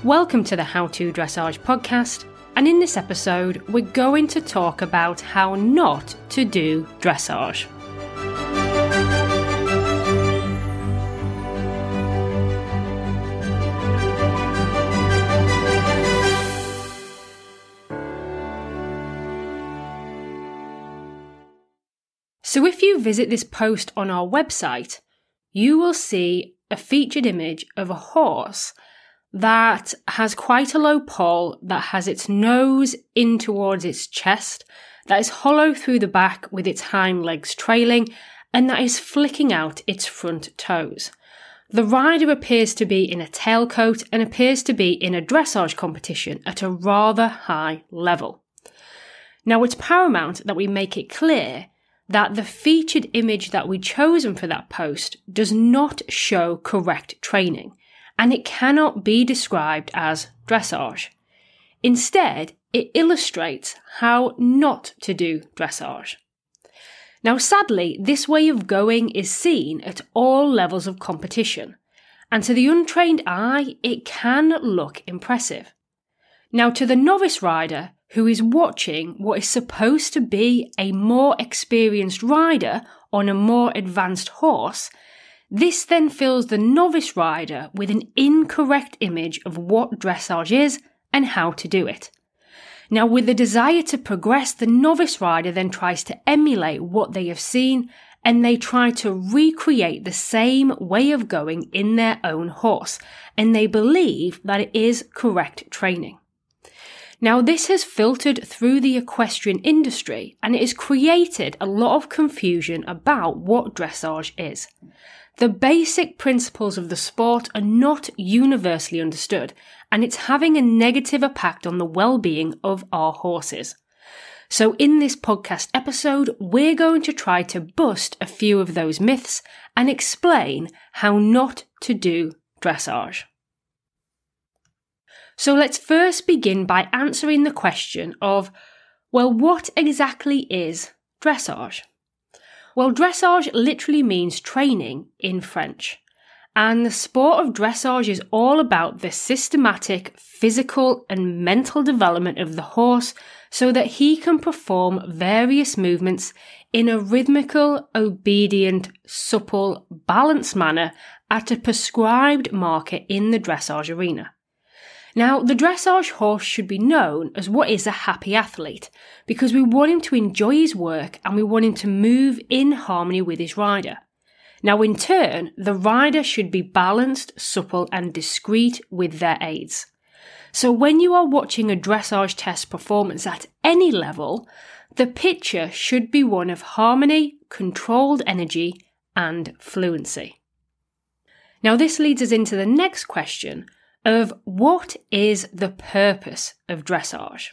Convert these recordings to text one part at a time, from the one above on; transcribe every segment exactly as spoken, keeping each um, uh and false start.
Welcome to the How to Dressage podcast, and in this episode we're going to talk about how not to do dressage. So if you visit this post on our website, you will see a featured image of a horse that has quite a low poll, that has its nose in towards its chest, that is hollow through the back with its hind legs trailing, and that is flicking out its front toes. The rider appears to be in a tailcoat and appears to be in a dressage competition at a rather high level. Now, it's paramount that we make it clear that the featured image that we chosen for that post does not show correct training, and it cannot be described as dressage. Instead, it illustrates how not to do dressage. Now, sadly, this way of going is seen at all levels of competition, and to the untrained eye, it can look impressive. Now, to the novice rider who is watching what is supposed to be a more experienced rider on a more advanced horse, this then fills the novice rider with an incorrect image of what dressage is and how to do it. Now, with the desire to progress, the novice rider then tries to emulate what they have seen, and they try to recreate the same way of going in their own horse, and they believe that it is correct training. Now, this has filtered through the equestrian industry, and it has created a lot of confusion about what dressage is. The basic principles of the sport are not universally understood, and it's having a negative impact on the well-being of our horses. So in this podcast episode, we're going to try to bust a few of those myths and explain how not to do dressage. So let's first begin by answering the question of, well, what exactly is dressage? Well, dressage literally means training in French, and the sport of dressage is all about the systematic physical and mental development of the horse so that he can perform various movements in a rhythmical, obedient, supple, balanced manner at a prescribed marker in the dressage arena. Now, the dressage horse should be known as what is a happy athlete, because we want him to enjoy his work and we want him to move in harmony with his rider. Now, in turn, the rider should be balanced, supple and discreet with their aids. So when you are watching a dressage test performance at any level, the picture should be one of harmony, controlled energy and fluency. Now, this leads us into the next question of what is the purpose of dressage?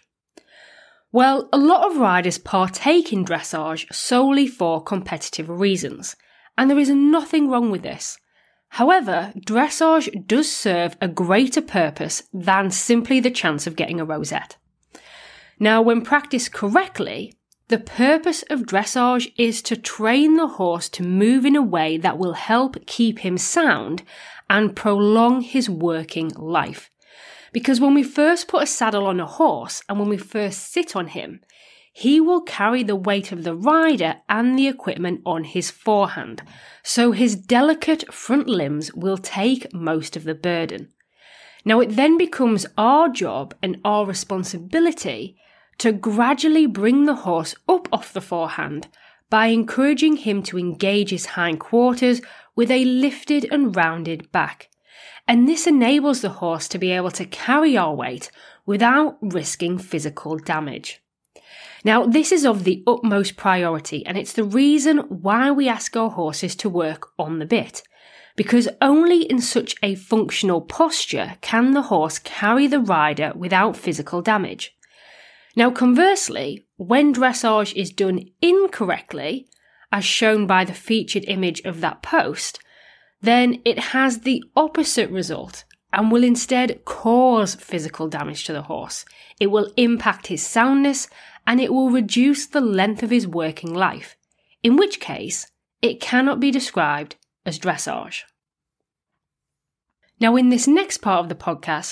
Well, a lot of riders partake in dressage solely for competitive reasons, and there is nothing wrong with this. However, dressage does serve a greater purpose than simply the chance of getting a rosette. Now, when practiced correctly, the purpose of dressage is to train the horse to move in a way that will help keep him sound and prolong his working life. Because when we first put a saddle on a horse and when we first sit on him, he will carry the weight of the rider and the equipment on his forehand, so his delicate front limbs will take most of the burden. Now, it then becomes our job and our responsibility to gradually bring the horse up off the forehand by encouraging him to engage his hindquarters with a lifted and rounded back. And this enables the horse to be able to carry our weight without risking physical damage. Now, this is of the utmost priority, and it's the reason why we ask our horses to work on the bit, because only in such a functional posture can the horse carry the rider without physical damage. Now, conversely, when dressage is done incorrectly, as shown by the featured image of that post, then it has the opposite result and will instead cause physical damage to the horse. It will impact his soundness and it will reduce the length of his working life, in which case it cannot be described as dressage. Now, in this next part of the podcast,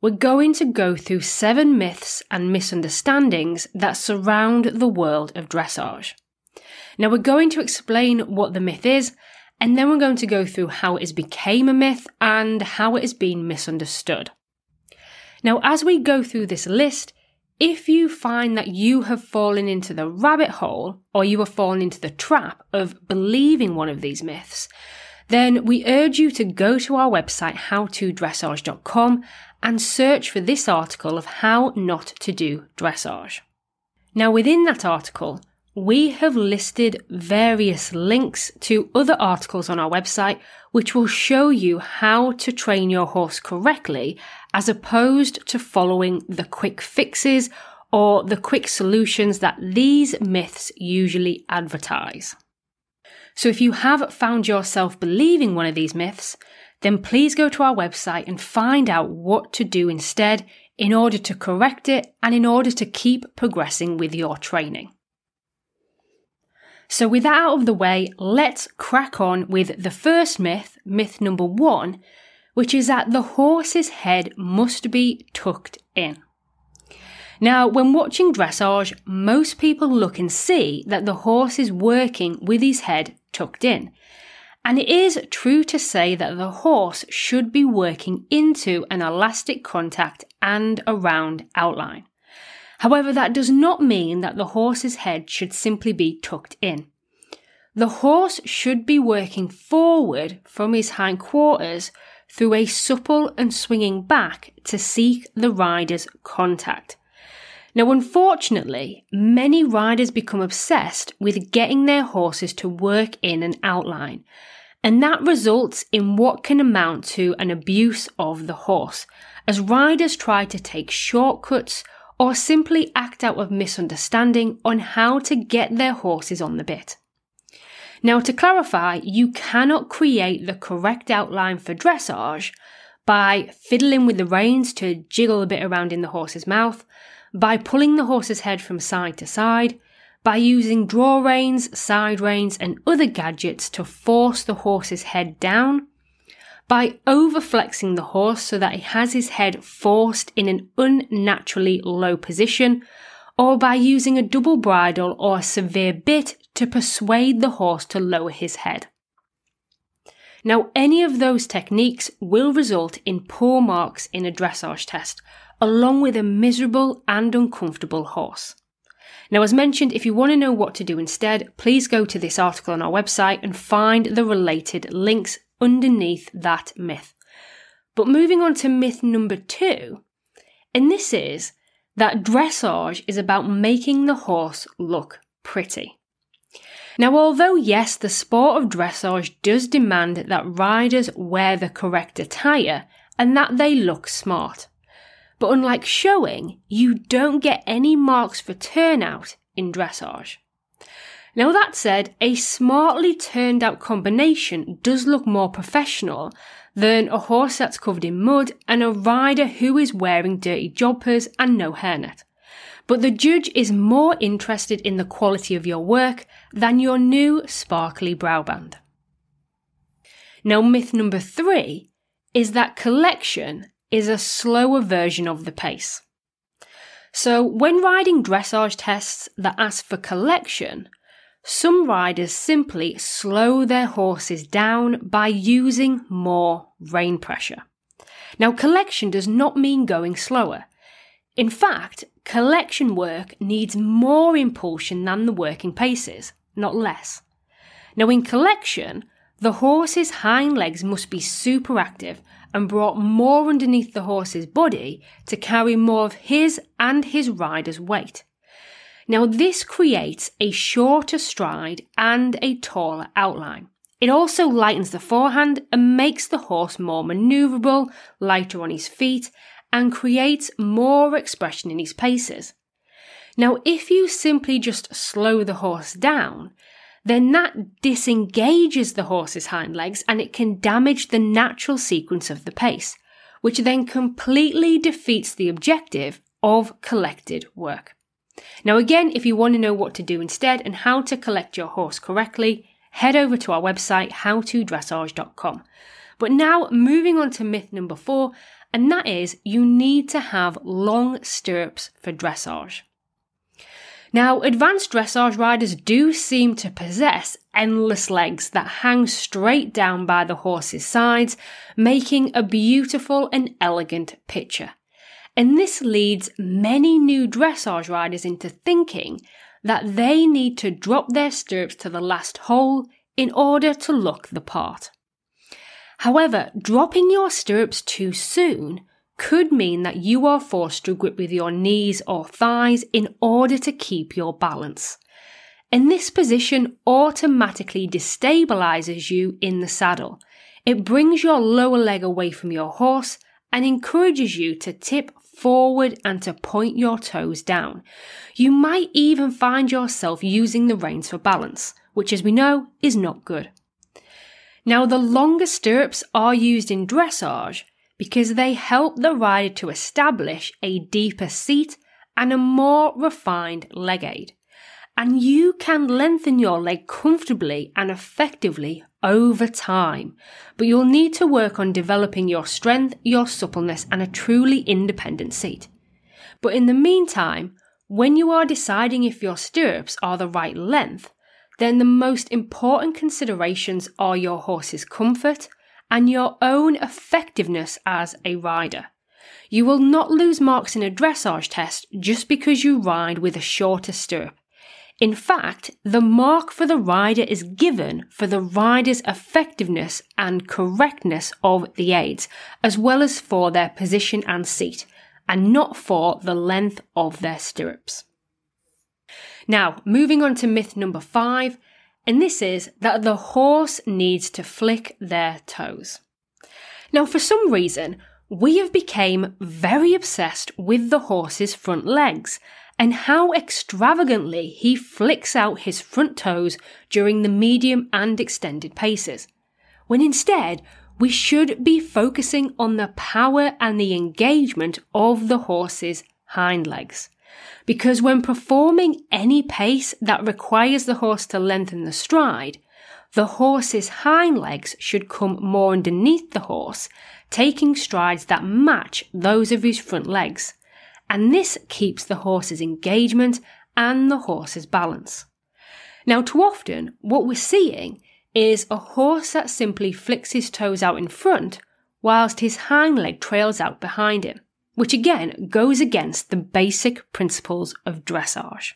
we're going to go through seven myths and misunderstandings that surround the world of dressage. Now, we're going to explain what the myth is, and then we're going to go through how it has become a myth and how it has been misunderstood. Now, as we go through this list, if you find that you have fallen into the rabbit hole or you have fallen into the trap of believing one of these myths, then we urge you to go to our website how to dressage dot com and search for this article of how not to do dressage. Now, within that article, we have listed various links to other articles on our website which will show you how to train your horse correctly as opposed to following the quick fixes or the quick solutions that these myths usually advertise. So if you have found yourself believing one of these myths, then please go to our website and find out what to do instead in order to correct it and in order to keep progressing with your training. So with that out of the way, let's crack on with the first myth, myth number one, which is that the horse's head must be tucked in. Now, when watching dressage, most people look and see that the horse is working with his head tucked in. And it is true to say that the horse should be working into an elastic contact and a round outline. However, that does not mean that the horse's head should simply be tucked in. The horse should be working forward from his hindquarters through a supple and swinging back to seek the rider's contact. Now, unfortunately, many riders become obsessed with getting their horses to work in an outline, and that results in what can amount to an abuse of the horse, as riders try to take shortcuts or simply act out of misunderstanding on how to get their horses on the bit. Now, to clarify, you cannot create the correct outline for dressage by fiddling with the reins to jiggle a bit around in the horse's mouth, by pulling the horse's head from side to side, by using draw reins, side reins, and other gadgets to force the horse's head down, by overflexing the horse so that he has his head forced in an unnaturally low position, or by using a double bridle or a severe bit to persuade the horse to lower his head. Now, any of those techniques will result in poor marks in a dressage test, along with a miserable and uncomfortable horse. Now, as mentioned, if you want to know what to do instead, please go to this article on our website and find the related links underneath that myth. But moving on to myth number two, and this is that dressage is about making the horse look pretty. Now, although yes, the sport of dressage does demand that riders wear the correct attire and that they look smart. But unlike showing, you don't get any marks for turnout in dressage. Now, that said, a smartly turned out combination does look more professional than a horse that's covered in mud and a rider who is wearing dirty jodhpurs and no hairnet. But the judge is more interested in the quality of your work than your new sparkly browband. Now, myth number three is that collection is a slower version of the pace. So when riding dressage tests that ask for collection, some riders simply slow their horses down by using more rein pressure. Now, collection does not mean going slower. In fact, collection work needs more impulsion than the working paces, not less. Now, in collection, the horse's hind legs must be super active and brought more underneath the horse's body to carry more of his and his rider's weight. Now, this creates a shorter stride and a taller outline. It also lightens the forehand and makes the horse more manoeuvrable, lighter on his feet, and creates more expression in his paces. Now, if you simply just slow the horse down, then that disengages the horse's hind legs and it can damage the natural sequence of the pace, which then completely defeats the objective of collected work. Now, again, if you want to know what to do instead and how to collect your horse correctly, head over to our website how to dressage dot com. But now moving on to myth number four, and that is you need to have long stirrups for dressage. Now, advanced dressage riders do seem to possess endless legs that hang straight down by the horse's sides, making a beautiful and elegant picture. And this leads many new dressage riders into thinking that they need to drop their stirrups to the last hole in order to look the part. However, dropping your stirrups too soon could mean that you are forced to grip with your knees or thighs in order to keep your balance. And this position automatically destabilizes you in the saddle. It brings your lower leg away from your horse and encourages you to tip forward and to point your toes down. You might even find yourself using the reins for balance, which, as we know, is not good. Now, the longer stirrups are used in dressage because they help the rider to establish a deeper seat and a more refined leg aid. And you can lengthen your leg comfortably and effectively over time, but you'll need to work on developing your strength, your suppleness, and a truly independent seat. But in the meantime, when you are deciding if your stirrups are the right length, then the most important considerations are your horse's comfort and your own effectiveness as a rider. You will not lose marks in a dressage test just because you ride with a shorter stirrup. In fact, the mark for the rider is given for the rider's effectiveness and correctness of the aids, as well as for their position and seat, and not for the length of their stirrups. Now, moving on to myth number five, and this is that the horse needs to flick their toes. Now, for some reason, we have become very obsessed with the horse's front legs and how extravagantly he flicks out his front toes during the medium and extended paces, when instead we should be focusing on the power and the engagement of the horse's hind legs. Because when performing any pace that requires the horse to lengthen the stride, the horse's hind legs should come more underneath the horse, taking strides that match those of his front legs. And this keeps the horse's engagement and the horse's balance. Now, too often, what we're seeing is a horse that simply flicks his toes out in front whilst his hind leg trails out behind him, which again goes against the basic principles of dressage.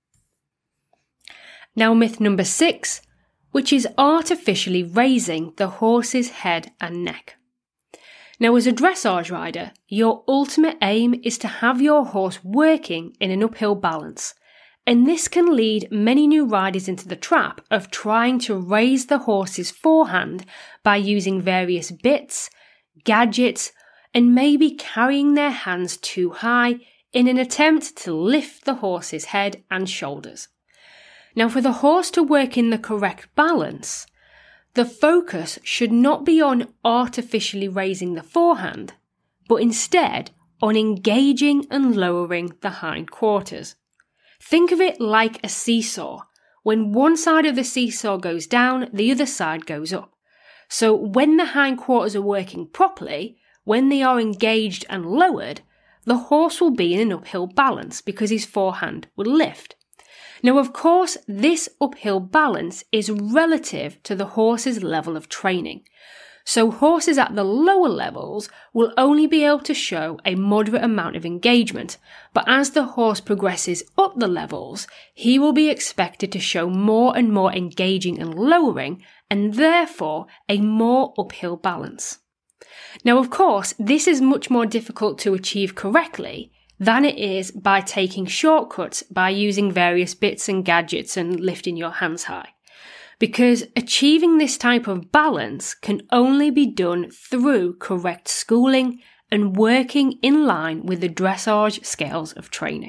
Now, myth number six, which is artificially raising the horse's head and neck. Now, as a dressage rider, your ultimate aim is to have your horse working in an uphill balance, and this can lead many new riders into the trap of trying to raise the horse's forehand by using various bits, gadgets, and maybe carrying their hands too high in an attempt to lift the horse's head and shoulders. Now, for the horse to work in the correct balance, the focus should not be on artificially raising the forehand, but instead on engaging and lowering the hindquarters. Think of it like a seesaw. When one side of the seesaw goes down, the other side goes up. So when the hindquarters are working properly, when they are engaged and lowered, the horse will be in an uphill balance because his forehand will lift. Now, of course, this uphill balance is relative to the horse's level of training. So horses at the lower levels will only be able to show a moderate amount of engagement, but as the horse progresses up the levels, he will be expected to show more and more engaging and lowering, and therefore a more uphill balance. Now, of course, this is much more difficult to achieve correctly than it is by taking shortcuts by using various bits and gadgets and lifting your hands high. Because achieving this type of balance can only be done through correct schooling and working in line with the dressage scales of training.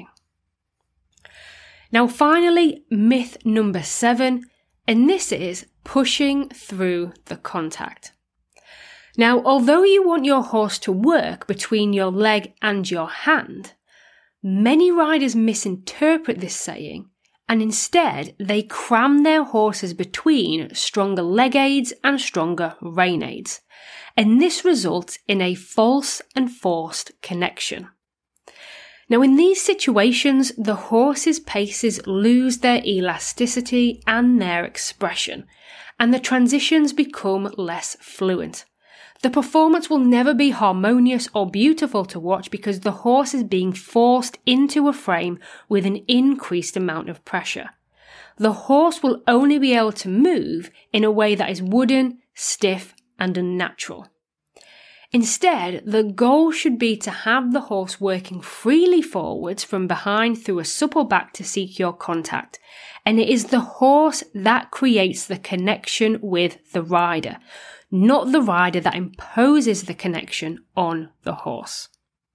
Now, finally, myth number seven, and this is pushing through the contact. Now, although you want your horse to work between your leg and your hand, many riders misinterpret this saying and instead they cram their horses between stronger leg aids and stronger rein aids, and this results in a false and forced connection. Now, in these situations, the horse's paces lose their elasticity and their expression, and the transitions become less fluent. The performance will never be harmonious or beautiful to watch because the horse is being forced into a frame with an increased amount of pressure. The horse will only be able to move in a way that is wooden, stiff, and unnatural. Instead, the goal should be to have the horse working freely forwards from behind through a supple back to seek your contact, and it is the horse that creates the connection with the rider, not the rider that imposes the connection on the horse.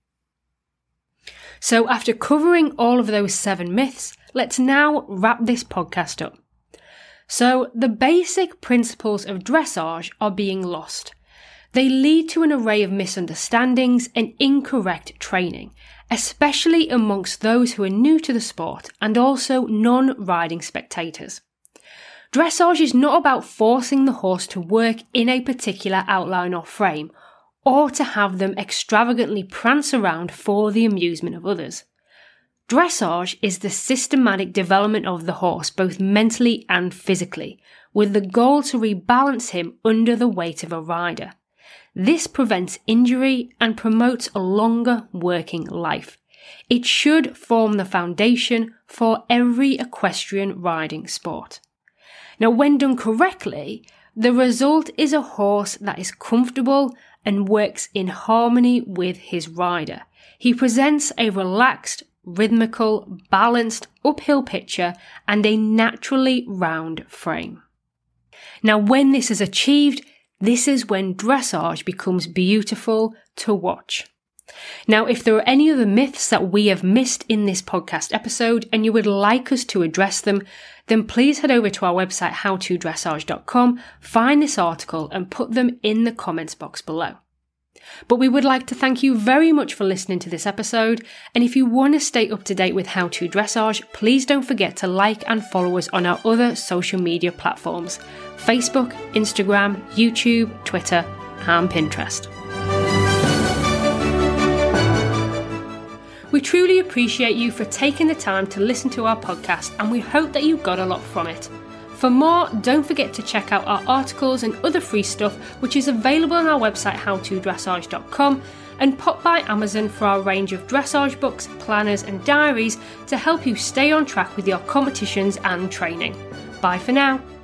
So after covering all of those seven myths, let's now wrap this podcast up. So the basic principles of dressage are being lost. They lead to an array of misunderstandings and incorrect training, especially amongst those who are new to the sport and also non-riding spectators. Dressage is not about forcing the horse to work in a particular outline or frame, or to have them extravagantly prance around for the amusement of others. Dressage is the systematic development of the horse, both mentally and physically, with the goal to rebalance him under the weight of a rider. This prevents injury and promotes a longer working life. It should form the foundation for every equestrian riding sport. Now, when done correctly, the result is a horse that is comfortable and works in harmony with his rider. He presents a relaxed, rhythmical, balanced uphill picture and a naturally round frame. Now, when this is achieved, this is when dressage becomes beautiful to watch. Now, if there are any other myths that we have missed in this podcast episode and you would like us to address them, then please head over to our website how to dressage dot com, find this article and put them in the comments box below. But we would like to thank you very much for listening to this episode, and if you want to stay up to date with How To Dressage, please don't forget to like and follow us on our other social media platforms: Facebook, Instagram, YouTube, Twitter, and Pinterest. We truly appreciate you for taking the time to listen to our podcast, and we hope that you got a lot from it. For more, don't forget to check out our articles and other free stuff, which is available on our website how to dressage dot com, and pop by Amazon for our range of dressage books, planners and diaries to help you stay on track with your competitions and training. Bye for now.